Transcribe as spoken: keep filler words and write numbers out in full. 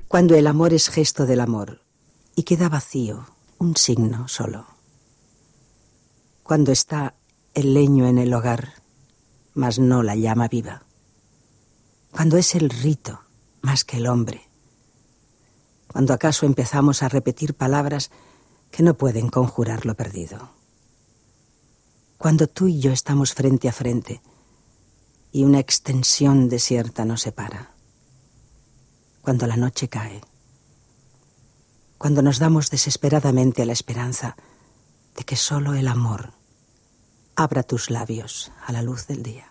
Cuando el amor es gesto del amor y queda vacío, un signo solo. Cuando está el leño en el hogar, mas no la llama viva. Cuando es el rito más que el hombre. Cuando acaso empezamos a repetir palabras que no pueden conjurar lo perdido. Cuando tú y yo estamos frente a frente y una extensión desierta nos separa. Cuando la noche cae. Cuando nos damos desesperadamente a la esperanza de que solo el amor abra tus labios a la luz del día.